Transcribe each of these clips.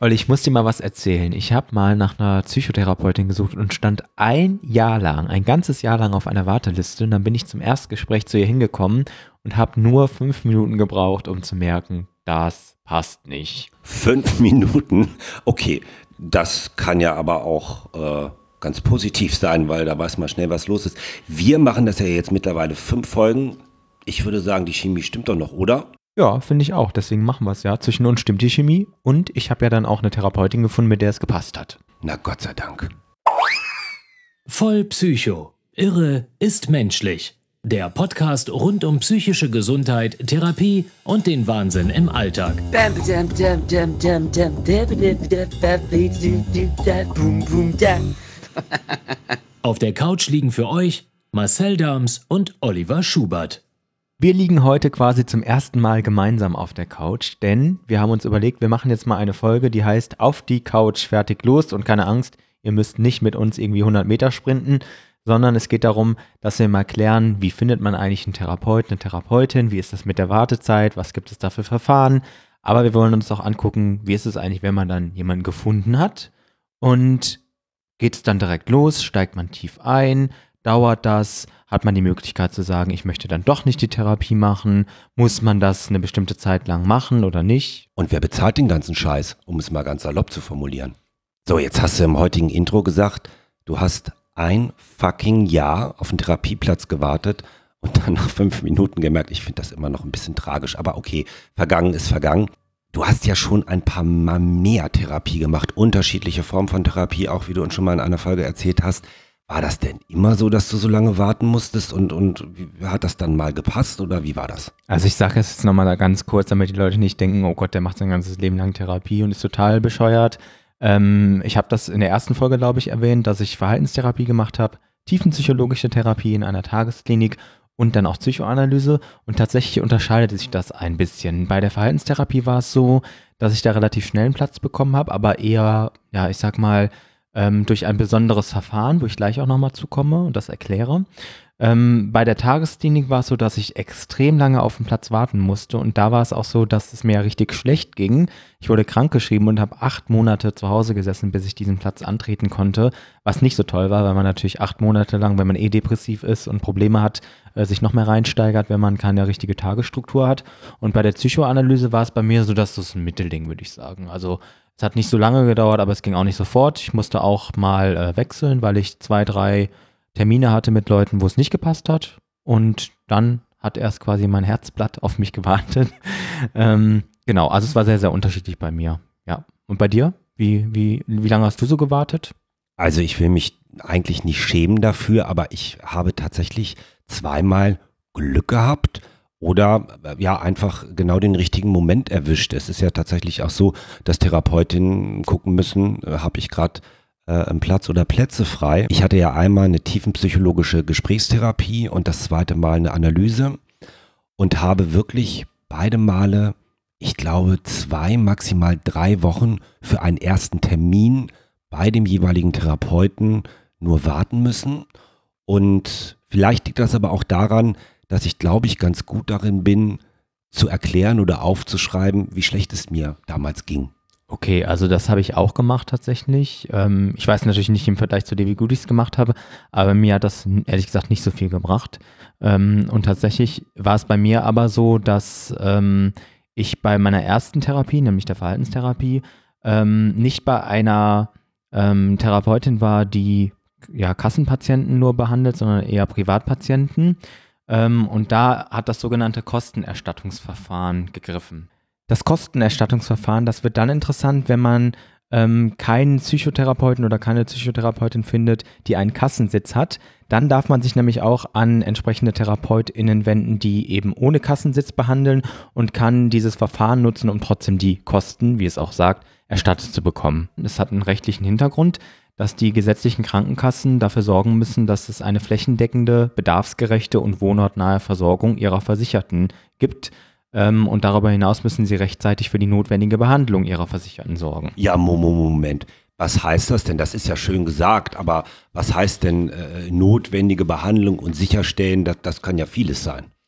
Olli, ich muss dir mal was erzählen. Ich habe mal nach einer Psychotherapeutin gesucht und stand ein ganzes Jahr lang auf einer Warteliste. Und dann bin ich zum Erstgespräch zu ihr hingekommen und habe nur 5 Minuten gebraucht, um zu merken, das passt nicht. 5 Minuten? Okay, das kann ja aber auch ganz positiv sein, weil da weiß man schnell, was los ist. Wir machen das ja jetzt mittlerweile 5 Folgen. Ich würde sagen, die Chemie stimmt doch noch, oder? Ja, finde ich auch. Deswegen machen wir es ja. Zwischen uns stimmt die Chemie. Und ich habe ja dann auch eine Therapeutin gefunden, mit der es gepasst hat. Na Gott sei Dank. Voll Psycho. Irre ist menschlich. Der Podcast rund um psychische Gesundheit, Therapie und den Wahnsinn im Alltag. Auf der Couch liegen für euch Marcel Dams und Oliver Schubert. Wir liegen heute quasi zum ersten Mal gemeinsam auf der Couch, denn wir haben uns überlegt, wir machen jetzt mal eine Folge, die heißt Auf die Couch, fertig, los und keine Angst, ihr müsst nicht mit uns irgendwie 100 Meter sprinten, sondern es geht darum, dass wir mal klären, wie findet man eigentlich einen Therapeuten, eine Therapeutin, wie ist das mit der Wartezeit, was gibt es da für Verfahren, aber wir wollen uns auch angucken, wie ist es eigentlich, wenn man dann jemanden gefunden hat und geht es dann direkt los, steigt man tief ein, dauert das, hat man die Möglichkeit zu sagen, ich möchte dann doch nicht die Therapie machen, muss man das eine bestimmte Zeit lang machen oder nicht? Und wer bezahlt den ganzen Scheiß, um es mal ganz salopp zu formulieren? So, jetzt hast du im heutigen Intro gesagt, du hast ein fucking Jahr auf einen Therapieplatz gewartet und dann nach 5 Minuten gemerkt, ich finde das immer noch ein bisschen tragisch, aber okay, vergangen ist vergangen. Du hast ja schon ein paar Mal mehr Therapie gemacht, unterschiedliche Formen von Therapie, auch wie du uns schon mal in einer Folge erzählt hast. War das denn immer so, dass du so lange warten musstest und hat das dann mal gepasst oder wie war das? Also ich sage es jetzt nochmal da ganz kurz, damit die Leute nicht denken, oh Gott, der macht sein ganzes Leben lang Therapie und ist total bescheuert. Ich habe das in der ersten Folge, glaube ich, erwähnt, dass ich Verhaltenstherapie gemacht habe, tiefenpsychologische Therapie in einer Tagesklinik und dann auch Psychoanalyse und tatsächlich unterscheidet sich das ein bisschen. Bei der Verhaltenstherapie war es so, dass ich da relativ schnell einen Platz bekommen habe, aber eher, ja, ich sag mal, durch ein besonderes Verfahren, wo ich gleich auch nochmal zukomme und das erkläre. Bei der Tagesklinik war es so, dass ich extrem lange auf den Platz warten musste und da war es auch so, dass es mir richtig schlecht ging. Ich wurde krankgeschrieben und habe 8 Monate zu Hause gesessen, bis ich diesen Platz antreten konnte, was nicht so toll war, weil man natürlich 8 Monate lang, wenn man depressiv ist und Probleme hat, sich noch mehr reinsteigert, wenn man keine richtige Tagesstruktur hat. Und bei der Psychoanalyse war es bei mir so, dass das ein Mittelding, würde ich sagen. Also es hat nicht so lange gedauert, aber es ging auch nicht sofort. Ich musste auch mal wechseln, weil ich 2, 3 Termine hatte mit Leuten, wo es nicht gepasst hat. Und dann hat erst quasi mein Herzblatt auf mich gewartet. Genau, also es war sehr, sehr unterschiedlich bei mir. Ja. Und bei dir? Wie lange hast du so gewartet? Also ich will mich eigentlich nicht schämen dafür, aber ich habe tatsächlich 2-mal Glück gehabt oder ja einfach genau den richtigen Moment erwischt. Es ist ja tatsächlich auch so, dass Therapeutinnen gucken müssen, habe ich gerade einen Platz oder Plätze frei. Ich hatte ja einmal eine tiefenpsychologische Gesprächstherapie und das zweite Mal eine Analyse und habe wirklich beide Male, ich glaube 2, maximal 3 Wochen für einen ersten Termin bei dem jeweiligen Therapeuten nur warten müssen. Und vielleicht liegt das aber auch daran, dass ich, glaube ich, ganz gut darin bin, zu erklären oder aufzuschreiben, wie schlecht es mir damals ging. Okay, also das habe ich auch gemacht tatsächlich. Ich weiß natürlich nicht im Vergleich zu dir, wie gut ich es gemacht habe, aber mir hat das ehrlich gesagt nicht so viel gebracht. Und tatsächlich war es bei mir aber so, dass ich bei meiner ersten Therapie, nämlich der Verhaltenstherapie, nicht bei einer Therapeutin war, die ja Kassenpatienten nur behandelt, sondern eher Privatpatienten. Und da hat das sogenannte Kostenerstattungsverfahren gegriffen. Das Kostenerstattungsverfahren, das wird dann interessant, wenn man keinen Psychotherapeuten oder keine Psychotherapeutin findet, die einen Kassensitz hat. Dann darf man sich nämlich auch an entsprechende TherapeutInnen wenden, die eben ohne Kassensitz behandeln und kann dieses Verfahren nutzen, um trotzdem die Kosten, wie es auch sagt, erstattet zu bekommen. Es hat einen rechtlichen Hintergrund, dass die gesetzlichen Krankenkassen dafür sorgen müssen, dass es eine flächendeckende, bedarfsgerechte und wohnortnahe Versorgung ihrer Versicherten gibt. Und darüber hinaus müssen sie rechtzeitig für die notwendige Behandlung ihrer Versicherten sorgen. Ja, Moment. Was heißt das denn? Das ist ja schön gesagt, aber was heißt denn notwendige Behandlung und sicherstellen? Das kann ja vieles sein.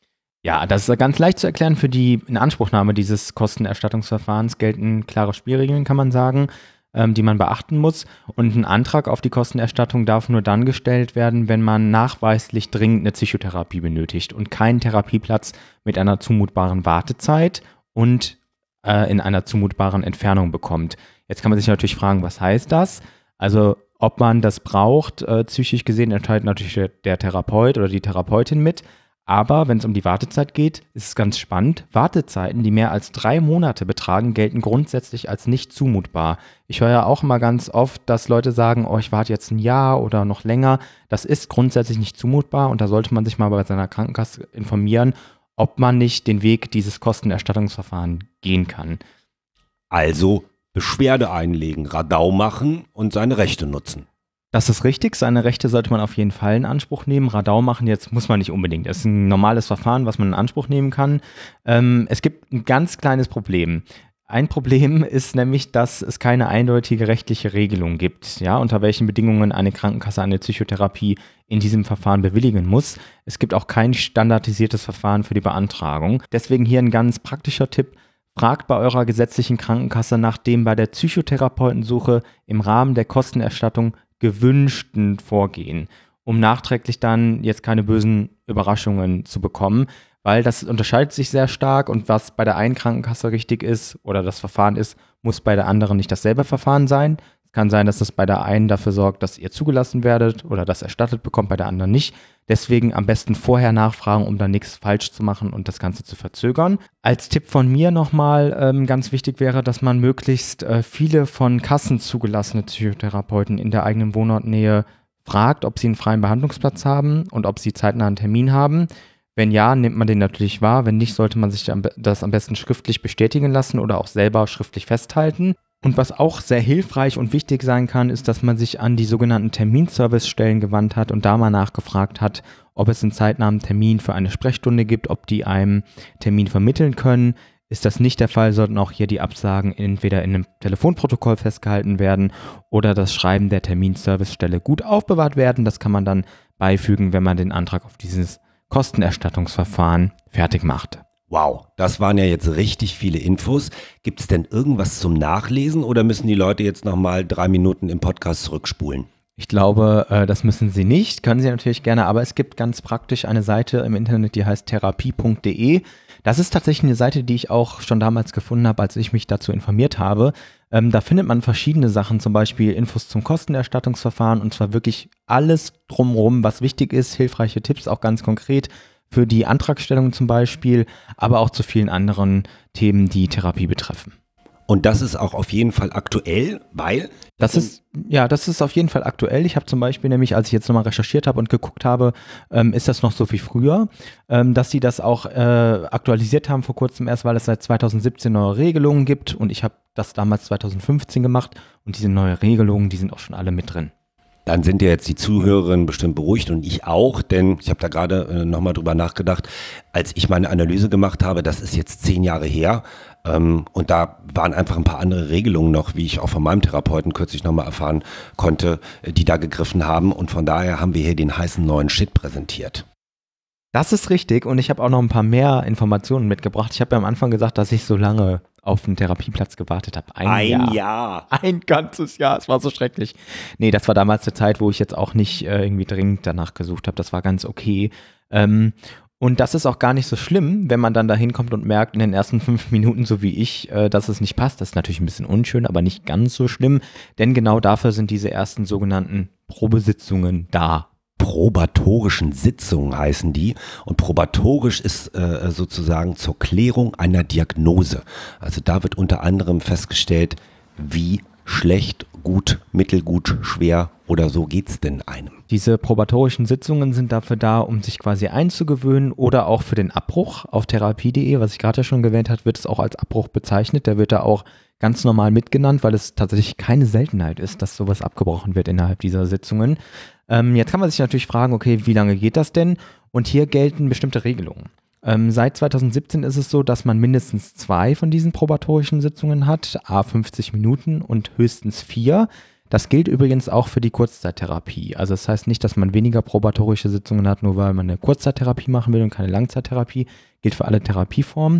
Ja, das ist ganz leicht zu erklären. Für die Inanspruchnahme dieses Kostenerstattungsverfahrens gelten klare Spielregeln, kann man sagen, die man beachten muss. Und ein Antrag auf die Kostenerstattung darf nur dann gestellt werden, wenn man nachweislich dringend eine Psychotherapie benötigt und keinen Therapieplatz mit einer zumutbaren Wartezeit und in einer zumutbaren Entfernung bekommt. Jetzt kann man sich natürlich fragen, was heißt das? Also ob man das braucht, psychisch gesehen, entscheidet natürlich der Therapeut oder die Therapeutin mit. Aber wenn es um die Wartezeit geht, ist es ganz spannend. Wartezeiten, die mehr als 3 Monate betragen, gelten grundsätzlich als nicht zumutbar. Ich höre ja auch immer ganz oft, dass Leute sagen, oh, ich warte jetzt ein Jahr oder noch länger. Das ist grundsätzlich nicht zumutbar und da sollte man sich mal bei seiner Krankenkasse informieren, ob man nicht den Weg dieses Kostenerstattungsverfahrens gehen kann. Also Beschwerde einlegen, Radau machen und seine Rechte nutzen. Das ist richtig, seine Rechte sollte man auf jeden Fall in Anspruch nehmen. Radau machen jetzt muss man nicht unbedingt. Das ist ein normales Verfahren, was man in Anspruch nehmen kann. Es gibt ein ganz kleines Problem. Ein Problem ist nämlich, dass es keine eindeutige rechtliche Regelung gibt, ja, unter welchen Bedingungen eine Krankenkasse eine Psychotherapie in diesem Verfahren bewilligen muss. Es gibt auch kein standardisiertes Verfahren für die Beantragung. Deswegen hier ein ganz praktischer Tipp. Fragt bei eurer gesetzlichen Krankenkasse nach dem bei der Psychotherapeutensuche im Rahmen der Kostenerstattung gewünschten Vorgehen, um nachträglich dann jetzt keine bösen Überraschungen zu bekommen, weil das unterscheidet sich sehr stark und was bei der einen Krankenkasse richtig ist oder das Verfahren ist, muss bei der anderen nicht dasselbe Verfahren sein. Es kann sein, dass das bei der einen dafür sorgt, dass ihr zugelassen werdet oder das erstattet bekommt, bei der anderen nicht. Deswegen am besten vorher nachfragen, um dann nichts falsch zu machen und das Ganze zu verzögern. Als Tipp von mir nochmal ganz wichtig wäre, dass man möglichst viele von Kassen zugelassene Psychotherapeuten in der eigenen Wohnortnähe fragt, ob sie einen freien Behandlungsplatz haben und ob sie zeitnah einen Termin haben. Wenn ja, nimmt man den natürlich wahr. Wenn nicht, sollte man sich das am besten schriftlich bestätigen lassen oder auch selber schriftlich festhalten. Und was auch sehr hilfreich und wichtig sein kann, ist, dass man sich an die sogenannten Terminservicestellen gewandt hat und da mal nachgefragt hat, ob es einen zeitnahen Termin für eine Sprechstunde gibt, ob die einem Termin vermitteln können. Ist das nicht der Fall, sollten auch hier die Absagen entweder in einem Telefonprotokoll festgehalten werden oder das Schreiben der Terminservicestelle gut aufbewahrt werden. Das kann man dann beifügen, wenn man den Antrag auf dieses Kostenerstattungsverfahren fertig macht. Wow, das waren ja jetzt richtig viele Infos. Gibt es denn irgendwas zum Nachlesen oder müssen die Leute jetzt nochmal 3 Minuten im Podcast zurückspulen? Ich glaube, das müssen sie nicht, können sie natürlich gerne, aber es gibt ganz praktisch eine Seite im Internet, die heißt therapie.de. Das ist tatsächlich eine Seite, die ich auch schon damals gefunden habe, als ich mich dazu informiert habe. Da findet man verschiedene Sachen, zum Beispiel Infos zum Kostenerstattungsverfahren und zwar wirklich alles drumherum, was wichtig ist, hilfreiche Tipps, auch ganz konkret für die Antragstellung zum Beispiel, aber auch zu vielen anderen Themen, die Therapie betreffen. Und das ist auch auf jeden Fall aktuell, weil? Das ist auf jeden Fall aktuell. Ich habe zum Beispiel nämlich, als ich jetzt nochmal recherchiert habe und geguckt habe, ist das noch so wie früher, dass sie das auch aktualisiert haben vor kurzem erst, weil es seit 2017 neue Regelungen gibt und ich habe das damals 2015 gemacht und diese neuen Regelungen, die sind auch schon alle mit drin. Dann sind ja jetzt die Zuhörerinnen bestimmt beruhigt und ich auch, denn ich habe da gerade nochmal drüber nachgedacht, als ich meine Analyse gemacht habe, das ist jetzt 10 Jahre her und da waren einfach ein paar andere Regelungen noch, wie ich auch von meinem Therapeuten kürzlich nochmal erfahren konnte, die da gegriffen haben und von daher haben wir hier den heißen neuen Shit präsentiert. Das ist richtig und ich habe auch noch ein paar mehr Informationen mitgebracht. Ich habe ja am Anfang gesagt, dass ich so lange auf einen Therapieplatz gewartet habe. Ein Jahr. Ein ganzes Jahr. Es war so schrecklich. Nee, das war damals eine Zeit, wo ich jetzt auch nicht irgendwie dringend danach gesucht habe. Das war ganz okay. Und das ist auch gar nicht so schlimm, wenn man dann da hinkommt und merkt in den ersten 5 Minuten, so wie ich, dass es nicht passt. Das ist natürlich ein bisschen unschön, aber nicht ganz so schlimm. Denn genau dafür sind diese ersten sogenannten Probesitzungen da. Probatorischen Sitzungen heißen die und probatorisch ist sozusagen zur Klärung einer Diagnose. Also da wird unter anderem festgestellt, wie schlecht, gut, mittelgut, schwer oder so geht's denn einem. Diese probatorischen Sitzungen sind dafür da, um sich quasi einzugewöhnen oder auch für den Abbruch. Auf therapie.de, was ich gerade ja schon erwähnt habe, wird es auch als Abbruch bezeichnet. Der wird da auch ganz normal mitgenannt, weil es tatsächlich keine Seltenheit ist, dass sowas abgebrochen wird innerhalb dieser Sitzungen. Jetzt kann man sich natürlich fragen, okay, wie lange geht das denn? Und hier gelten bestimmte Regelungen. Seit 2017 ist es so, dass man mindestens 2 von diesen probatorischen Sitzungen hat, à 50 Minuten und höchstens 4. Das gilt übrigens auch für die Kurzzeittherapie. Also das heißt nicht, dass man weniger probatorische Sitzungen hat, nur weil man eine Kurzzeittherapie machen will und keine Langzeittherapie. Gilt für alle Therapieformen.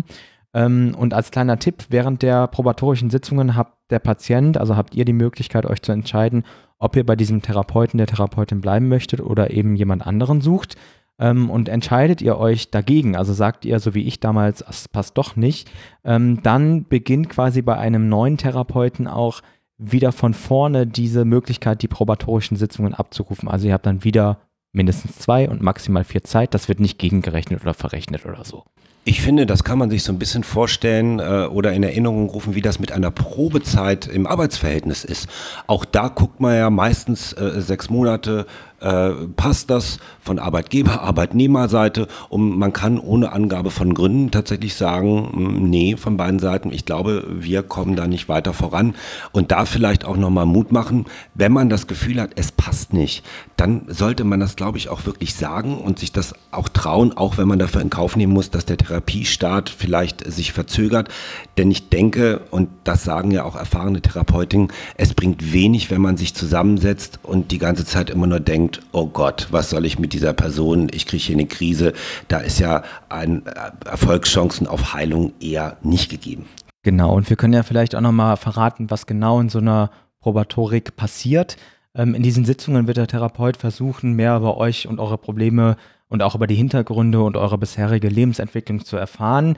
Und als kleiner Tipp, während der probatorischen Sitzungen habt ihr die Möglichkeit, euch zu entscheiden, ob ihr bei diesem Therapeuten, der Therapeutin bleiben möchtet oder eben jemand anderen sucht. Und entscheidet ihr euch dagegen, also sagt ihr, so wie ich damals, es passt doch nicht, dann beginnt quasi bei einem neuen Therapeuten auch wieder von vorne diese Möglichkeit, die probatorischen Sitzungen abzurufen. Also ihr habt dann wieder mindestens 2 und maximal 4 Zeit. Das wird nicht gegengerechnet oder verrechnet oder so. Ich finde, das kann man sich so ein bisschen vorstellen oder in Erinnerung rufen, wie das mit einer Probezeit im Arbeitsverhältnis ist. Auch da guckt man ja meistens 6 Monate, passt das von Arbeitgeber-, Arbeitnehmerseite und man kann ohne Angabe von Gründen tatsächlich sagen, nee, von beiden Seiten, ich glaube, wir kommen da nicht weiter voran und da vielleicht auch nochmal Mut machen, wenn man das Gefühl hat, es passt nicht, dann sollte man das, glaube ich, auch wirklich sagen und sich das auch trauen, auch wenn man dafür in Kauf nehmen muss, dass der Therapiestart vielleicht sich verzögert, denn ich denke, und das sagen ja auch erfahrene Therapeutinnen, es bringt wenig, wenn man sich zusammensetzt und die ganze Zeit immer nur denkt, oh Gott, was soll ich mit dieser Person, ich kriege hier eine Krise, da ist ja Erfolgschancen auf Heilung eher nicht gegeben. Genau, und wir können ja vielleicht auch nochmal verraten, was genau in so einer Probatorik passiert. In diesen Sitzungen wird der Therapeut versuchen, mehr über euch und eure Probleme und auch über die Hintergründe und eure bisherige Lebensentwicklung zu erfahren.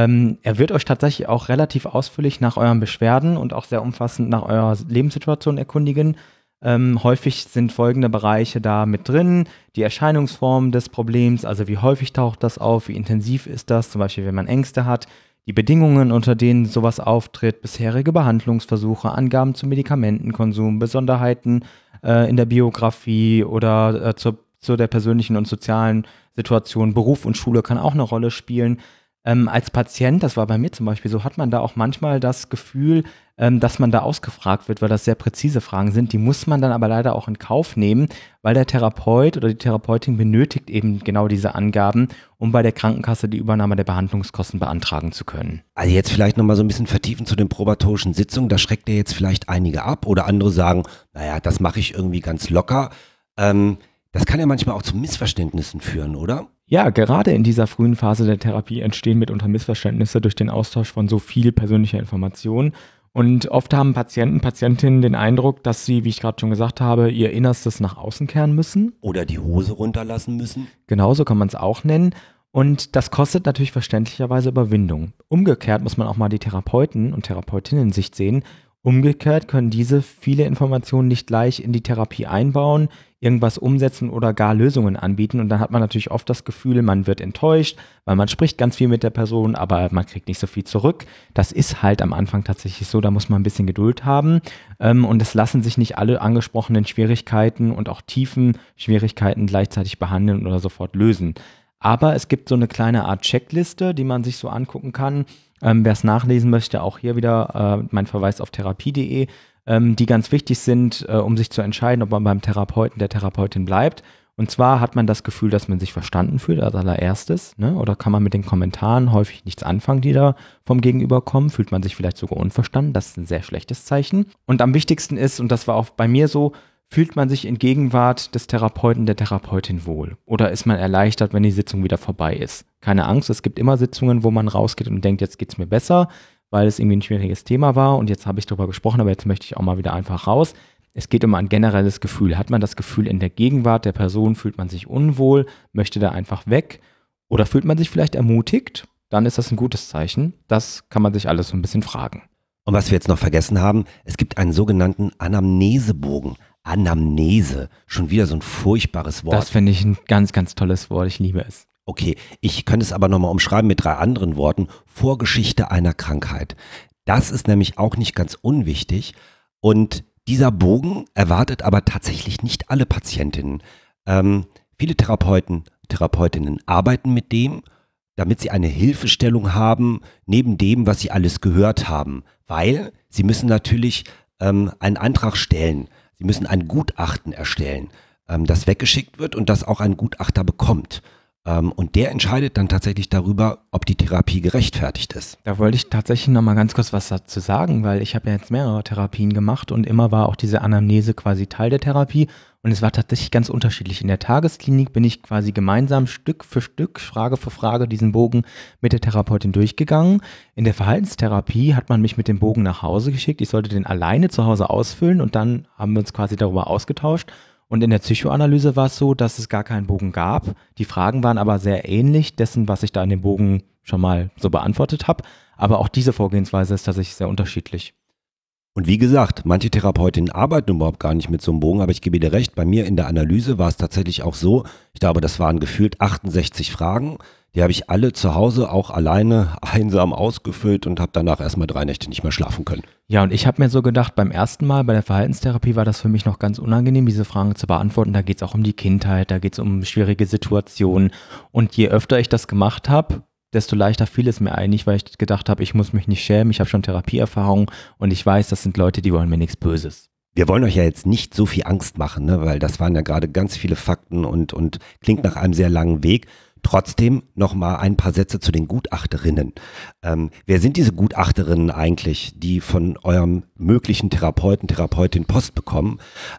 Er wird euch tatsächlich auch relativ ausführlich nach euren Beschwerden und auch sehr umfassend nach eurer Lebenssituation erkundigen. Häufig sind folgende Bereiche da mit drin: die Erscheinungsform des Problems, also wie häufig taucht das auf, wie intensiv ist das, zum Beispiel wenn man Ängste hat, die Bedingungen, unter denen sowas auftritt, bisherige Behandlungsversuche, Angaben zum Medikamentenkonsum, Besonderheiten in der Biografie oder zu der persönlichen und sozialen Situation. Beruf und Schule kann auch eine Rolle spielen. Als Patient, das war bei mir zum Beispiel so, hat man da auch manchmal das Gefühl, dass man da ausgefragt wird, weil das sehr präzise Fragen sind. Die muss man dann aber leider auch in Kauf nehmen, weil der Therapeut oder die Therapeutin benötigt eben genau diese Angaben, um bei der Krankenkasse die Übernahme der Behandlungskosten beantragen zu können. Also jetzt vielleicht nochmal so ein bisschen vertiefen zu den probatorischen Sitzungen. Da schreckt ja jetzt vielleicht einige ab oder andere sagen, naja, das mache ich irgendwie ganz locker. Das kann ja manchmal auch zu Missverständnissen führen, oder? Ja, gerade in dieser frühen Phase der Therapie entstehen mitunter Missverständnisse durch den Austausch von so viel persönlicher Information. Und oft haben Patientinnen den Eindruck, dass sie, wie ich gerade schon gesagt habe, ihr Innerstes nach außen kehren müssen. Oder die Hose runterlassen müssen. Genauso kann man es auch nennen. Und das kostet natürlich verständlicherweise Überwindung. Umgekehrt muss man auch mal die Therapeuten und Therapeutinnen in Sicht sehen. Umgekehrt können diese viele Informationen nicht gleich in die Therapie einbauen, irgendwas umsetzen oder gar Lösungen anbieten. Und dann hat man natürlich oft das Gefühl, man wird enttäuscht, weil man spricht ganz viel mit der Person, aber man kriegt nicht so viel zurück. Das ist halt am Anfang tatsächlich so, da muss man ein bisschen Geduld haben. Und es lassen sich nicht alle angesprochenen Schwierigkeiten und auch tiefen Schwierigkeiten gleichzeitig behandeln oder sofort lösen. Aber es gibt so eine kleine Art Checkliste, die man sich so angucken kann. Wer es nachlesen möchte, auch hier wieder mein Verweis auf therapie.de, die ganz wichtig sind, um sich zu entscheiden, ob man beim Therapeuten, der Therapeutin bleibt. Und zwar hat man das Gefühl, dass man sich verstanden fühlt als allererstes, ne? Oder kann man mit den Kommentaren häufig nichts anfangen, die da vom Gegenüber kommen? Fühlt man sich vielleicht sogar unverstanden? Das ist ein sehr schlechtes Zeichen. Und am wichtigsten ist, und das war auch bei mir so, fühlt man sich in Gegenwart des Therapeuten, der Therapeutin wohl? Oder ist man erleichtert, wenn die Sitzung wieder vorbei ist? Keine Angst, es gibt immer Sitzungen, wo man rausgeht und denkt, jetzt geht's mir besser, weil es irgendwie ein schwieriges Thema war und jetzt habe ich darüber gesprochen, aber jetzt möchte ich auch mal wieder einfach raus. Es geht um ein generelles Gefühl. Hat man das Gefühl, in der Gegenwart der Person fühlt man sich unwohl, möchte da einfach weg? Oder fühlt man sich vielleicht ermutigt? Dann ist das ein gutes Zeichen. Das kann man sich alles so ein bisschen fragen. Und was wir jetzt noch vergessen haben, es gibt einen sogenannten Anamnesebogen. Anamnese, schon wieder so ein furchtbares Wort. Das finde ich ein ganz, ganz tolles Wort. Ich liebe es. Okay, ich könnte es aber nochmal umschreiben mit 3 anderen Worten. Vorgeschichte einer Krankheit. Das ist nämlich auch nicht ganz unwichtig. Und dieser Bogen erwartet aber tatsächlich nicht alle Patientinnen. Viele Therapeutinnen arbeiten mit dem, damit sie eine Hilfestellung haben, neben dem, was sie alles gehört haben. Weil sie müssen natürlich einen Antrag stellen. Sie müssen ein Gutachten erstellen, das weggeschickt wird und das auch ein Gutachter bekommt. Und der entscheidet dann tatsächlich darüber, ob die Therapie gerechtfertigt ist. Da wollte ich tatsächlich noch mal ganz kurz was dazu sagen, weil ich habe ja jetzt mehrere Therapien gemacht und immer war auch diese Anamnese quasi Teil der Therapie und es war tatsächlich ganz unterschiedlich. In der Tagesklinik bin ich quasi gemeinsam Stück für Stück, Frage für Frage diesen Bogen mit der Therapeutin durchgegangen. In der Verhaltenstherapie hat man mich mit dem Bogen nach Hause geschickt. Ich sollte den alleine zu Hause ausfüllen und dann haben wir uns quasi darüber ausgetauscht. Und in der Psychoanalyse war es so, dass es gar keinen Bogen gab. Die Fragen waren aber sehr ähnlich dessen, was ich da in dem Bogen schon mal so beantwortet habe. Aber auch diese Vorgehensweise ist tatsächlich sehr unterschiedlich. Und wie gesagt, manche Therapeutinnen arbeiten überhaupt gar nicht mit so einem Bogen, aber ich gebe dir recht, bei mir in der Analyse war es tatsächlich auch so, ich glaube, das waren gefühlt 68 Fragen, die habe ich alle zu Hause auch alleine einsam ausgefüllt und habe danach erstmal 3 Nächte nicht mehr schlafen können. Ja, und ich habe mir so gedacht, beim ersten Mal bei der Verhaltenstherapie war das für mich noch ganz unangenehm, diese Fragen zu beantworten. Da geht es auch um die Kindheit, da geht es um schwierige Situationen. Und je öfter ich das gemacht habe, desto leichter fiel es mir eigentlich, weil ich gedacht habe, ich muss mich nicht schämen, ich habe schon Therapieerfahrung und ich weiß, das sind Leute, die wollen mir nichts Böses. Wir wollen euch ja jetzt nicht so viel Angst machen, ne? Weil das waren ja gerade ganz viele Fakten und klingt nach einem sehr langen Weg. Trotzdem noch mal ein paar Sätze zu den Gutachterinnen. Wer sind diese Gutachterinnen eigentlich, die von eurem möglichen Therapeutin Post bekommen?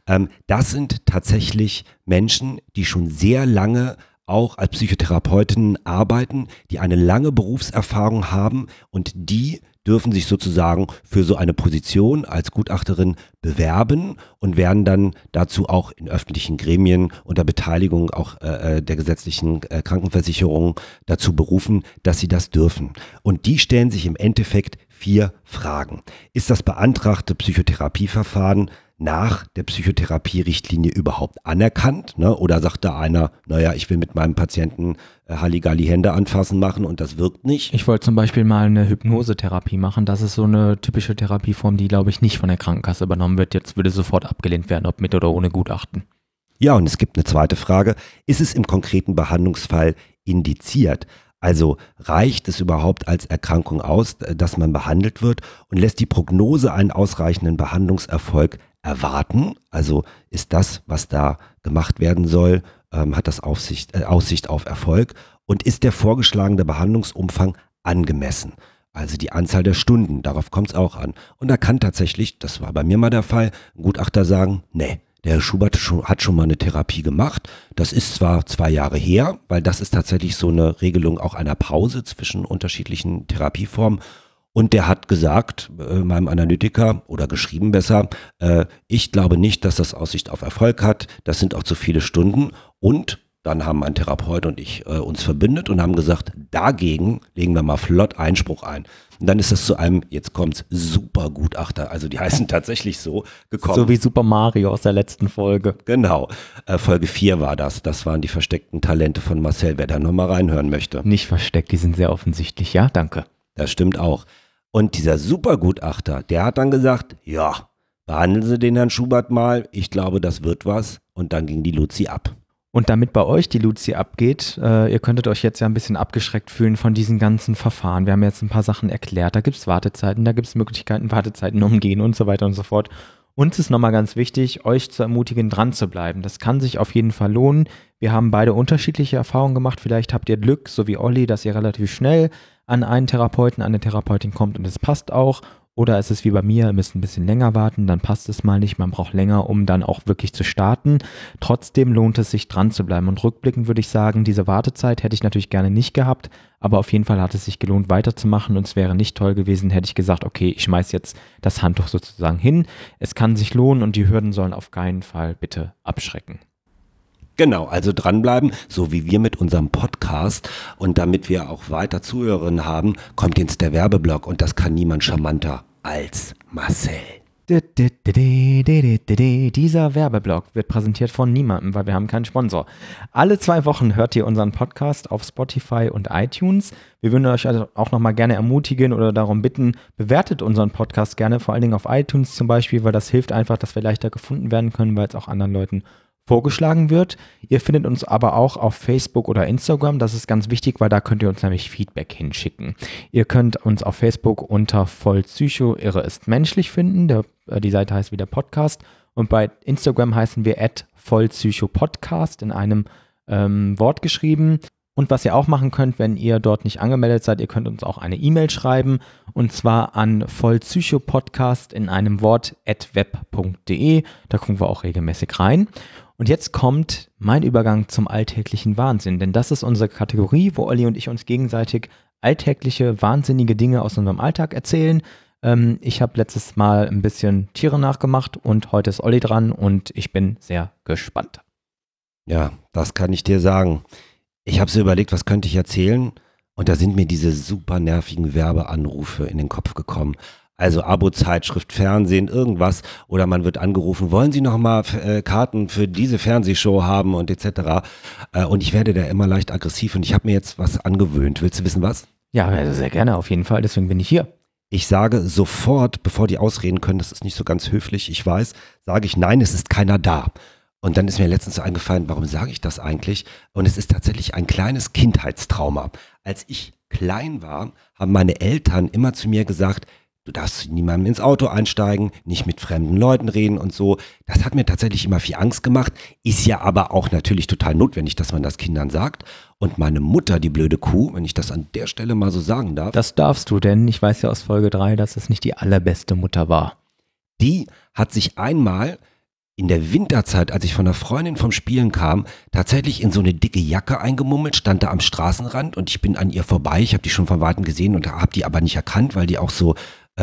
Das sind tatsächlich Menschen, die schon sehr lange auch als Psychotherapeutinnen arbeiten, die eine lange Berufserfahrung haben und die dürfen sich sozusagen für so eine Position als Gutachterin bewerben und werden dann dazu auch in öffentlichen Gremien unter Beteiligung auch der gesetzlichen Krankenversicherung dazu berufen, dass sie das dürfen. Und die stellen sich im Endeffekt 4 Fragen. Ist das beantragte Psychotherapieverfahren nach der Psychotherapie-Richtlinie überhaupt anerkannt? Ne? Oder sagt da einer, naja, ich will mit meinem Patienten Halligalli Hände anfassen machen und das wirkt nicht? Ich wollte zum Beispiel mal eine Hypnosetherapie machen. Das ist so eine typische Therapieform, die, glaube ich, nicht von der Krankenkasse übernommen wird. Jetzt würde sofort abgelehnt werden, ob mit oder ohne Gutachten. Ja, und es gibt eine zweite Frage. Ist es im konkreten Behandlungsfall indiziert? Also reicht es überhaupt als Erkrankung aus, dass man behandelt wird und lässt die Prognose einen ausreichenden Behandlungserfolg erwarten? Also ist das, was da gemacht werden soll, hat das Aussicht auf Erfolg und ist der vorgeschlagene Behandlungsumfang angemessen? Also die Anzahl der Stunden, darauf kommt es auch an. Und da kann tatsächlich, das war bei mir mal der Fall, ein Gutachter sagen, nee, der Herr Schubert hat schon mal eine Therapie gemacht. Das ist zwar 2 Jahre her, weil das ist tatsächlich so eine Regelung auch einer Pause zwischen unterschiedlichen Therapieformen. Und der hat gesagt, meinem Analytiker oder geschrieben besser, ich glaube nicht, dass das Aussicht auf Erfolg hat. Das sind auch zu viele Stunden. Und dann haben ein Therapeut und ich uns verbündet und haben gesagt, dagegen legen wir mal flott Einspruch ein. Und dann ist es zu einem, jetzt kommt's, Supergutachter, also die heißen tatsächlich so, gekommen. So wie Super Mario aus der letzten Folge. Genau, Folge 4 war das. Das waren die versteckten Talente von Marcel, wer da nochmal reinhören möchte. Nicht versteckt, die sind sehr offensichtlich, ja, danke. Das stimmt auch. Und dieser Supergutachter, der hat dann gesagt, ja, behandeln Sie den Herrn Schubert mal, ich glaube, das wird was. Und dann ging die Luzi ab. Und damit bei euch die Luzi abgeht, ihr könntet euch jetzt ja ein bisschen abgeschreckt fühlen von diesen ganzen Verfahren. Wir haben jetzt ein paar Sachen erklärt, da gibt es Wartezeiten, da gibt es Möglichkeiten, Wartezeiten umgehen und so weiter und so fort. Uns ist nochmal ganz wichtig, euch zu ermutigen, dran zu bleiben. Das kann sich auf jeden Fall lohnen. Wir haben beide unterschiedliche Erfahrungen gemacht. Vielleicht habt ihr Glück, so wie Olli, dass ihr relativ schnell an einen Therapeuten, an eine Therapeutin kommt und es passt auch. Oder ist es wie bei mir, ihr müsst ein bisschen länger warten, dann passt es mal nicht, man braucht länger, um dann auch wirklich zu starten. Trotzdem lohnt es sich, dran zu bleiben. Und rückblickend würde ich sagen, diese Wartezeit hätte ich natürlich gerne nicht gehabt, aber auf jeden Fall hat es sich gelohnt, weiterzumachen und es wäre nicht toll gewesen, hätte ich gesagt, okay, ich schmeiß jetzt das Handtuch sozusagen hin. Es kann sich lohnen und die Hürden sollen auf keinen Fall bitte abschrecken. Genau, also dranbleiben, so wie wir mit unserem Podcast. Und damit wir auch weiter Zuhörerinnen haben, kommt jetzt der Werbeblock und das kann niemand charmanter als Marcel. Dieser Werbeblock wird präsentiert von niemandem, weil wir haben keinen Sponsor. Alle 2 Wochen hört ihr unseren Podcast auf Spotify und iTunes. Wir würden euch also auch nochmal gerne ermutigen oder darum bitten, bewertet unseren Podcast gerne, vor allen Dingen auf iTunes zum Beispiel, weil das hilft einfach, dass wir leichter gefunden werden können, weil es auch anderen Leuten vorgeschlagen wird. Ihr findet uns aber auch auf Facebook oder Instagram. Das ist ganz wichtig, weil da könnt ihr uns nämlich Feedback hinschicken. Ihr könnt uns auf Facebook unter Vollpsycho, Irre ist menschlich finden. Die Seite heißt wieder Podcast. Und bei Instagram heißen wir @Vollpsycho-Podcast in einem Wort geschrieben. Und was ihr auch machen könnt, wenn ihr dort nicht angemeldet seid, ihr könnt uns auch eine E-Mail schreiben und zwar an vollpsychopodcast in einem Wort @web.de. Da gucken wir auch regelmäßig rein. Und jetzt kommt mein Übergang zum alltäglichen Wahnsinn, denn das ist unsere Kategorie, wo Olli und ich uns gegenseitig alltägliche, wahnsinnige Dinge aus unserem Alltag erzählen. Ich habe letztes Mal ein bisschen Tiere nachgemacht und heute ist Olli dran und ich bin sehr gespannt. Ja, das kann ich dir sagen. Ich habe so überlegt, was könnte ich erzählen? Und da sind mir diese super nervigen Werbeanrufe in den Kopf gekommen. Also Abo-Zeitschrift, Fernsehen, irgendwas. Oder man wird angerufen, wollen Sie nochmal Karten für diese Fernsehshow haben und etc. Und ich werde da immer leicht aggressiv und ich habe mir jetzt was angewöhnt. Willst du wissen, was? Ja, also sehr gerne, auf jeden Fall. Deswegen bin ich hier. Ich sage sofort, bevor die ausreden können, das ist nicht so ganz höflich, ich weiß, sage ich, nein, es ist keiner da. Und dann ist mir letztens so eingefallen, warum sage ich das eigentlich? Und es ist tatsächlich ein kleines Kindheitstrauma. Als ich klein war, haben meine Eltern immer zu mir gesagt, du darfst niemandem ins Auto einsteigen, nicht mit fremden Leuten reden und so. Das hat mir tatsächlich immer viel Angst gemacht, ist ja aber auch natürlich total notwendig, dass man das Kindern sagt. Und meine Mutter, die blöde Kuh, wenn ich das an der Stelle mal so sagen darf. Das darfst du, denn ich weiß ja aus Folge 3, dass es nicht die allerbeste Mutter war. Die hat sich einmal in der Winterzeit, als ich von einer Freundin vom Spielen kam, tatsächlich in so eine dicke Jacke eingemummelt, stand da am Straßenrand und ich bin an ihr vorbei. Ich habe die schon von Weitem gesehen und habe die aber nicht erkannt, weil die auch so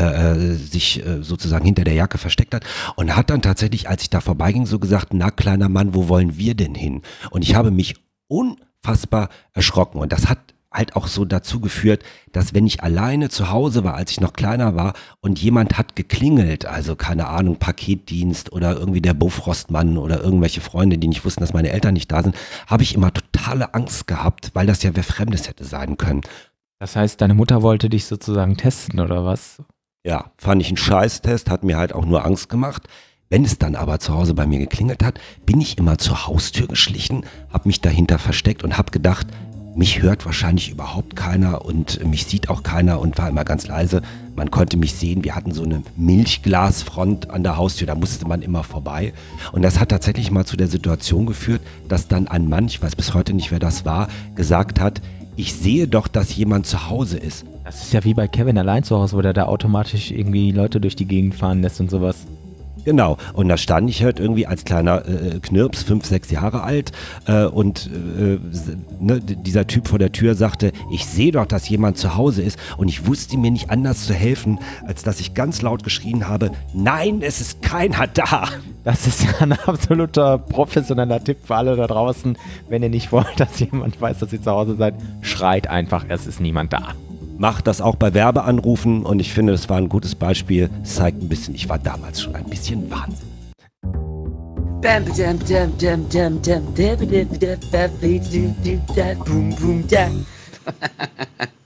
sich sozusagen hinter der Jacke versteckt hat und hat dann tatsächlich, als ich da vorbeiging, so gesagt, na kleiner Mann, wo wollen wir denn hin? Und ich habe mich unfassbar erschrocken und das hat halt auch so dazu geführt, dass wenn ich alleine zu Hause war, als ich noch kleiner war und jemand hat geklingelt, also keine Ahnung, Paketdienst oder irgendwie der Bofrostmann oder irgendwelche Freunde, die nicht wussten, dass meine Eltern nicht da sind, habe ich immer totale Angst gehabt, weil das ja wer Fremdes hätte sein können. Das heißt, deine Mutter wollte dich sozusagen testen oder was? Ja, fand ich einen Scheißtest, hat mir halt auch nur Angst gemacht. Wenn es dann aber zu Hause bei mir geklingelt hat, bin ich immer zur Haustür geschlichen, habe mich dahinter versteckt und habe gedacht, mich hört wahrscheinlich überhaupt keiner und mich sieht auch keiner und war immer ganz leise. Man konnte mich sehen, wir hatten so eine Milchglasfront an der Haustür, da musste man immer vorbei. Und das hat tatsächlich mal zu der Situation geführt, dass dann ein Mann, ich weiß bis heute nicht, wer das war, gesagt hat, ich sehe doch, dass jemand zu Hause ist. Das ist ja wie bei Kevin allein zu Hause, wo der da automatisch irgendwie Leute durch die Gegend fahren lässt und sowas. Genau, und da stand ich halt irgendwie als kleiner Knirps, 5, 6 Jahre alt und dieser Typ vor der Tür sagte, ich sehe doch, dass jemand zu Hause ist und ich wusste mir nicht anders zu helfen, als dass ich ganz laut geschrien habe, nein, es ist keiner da. Das ist ja ein absoluter professioneller Tipp für alle da draußen. Wenn ihr nicht wollt, dass jemand weiß, dass ihr zu Hause seid, schreit einfach, es ist niemand da. Macht das auch bei Werbeanrufen und ich finde, das war ein gutes Beispiel. Es zeigt ein bisschen, ich war damals schon ein bisschen Wahnsinn. Boom boom da.